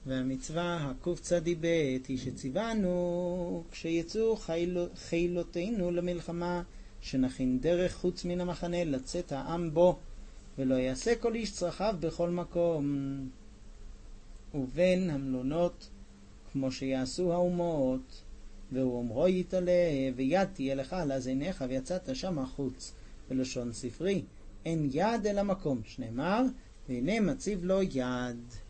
והמצווה הקצ"ב היא שציוונו כשיצאו חילותינו למלחמה שנכין דרך חוץ מן המחנה לצאת העם בו, ולא יעשה כל איש צרכיו בכל מקום. ובין המלונות כמו שיעשו האומות, והוא אומרו יתעלה ויד תהיה לך על אזניך ויצאת שם החוץ. בלשון ספרי אין יד אלא מקום, שנאמר והנה מציב לו יד.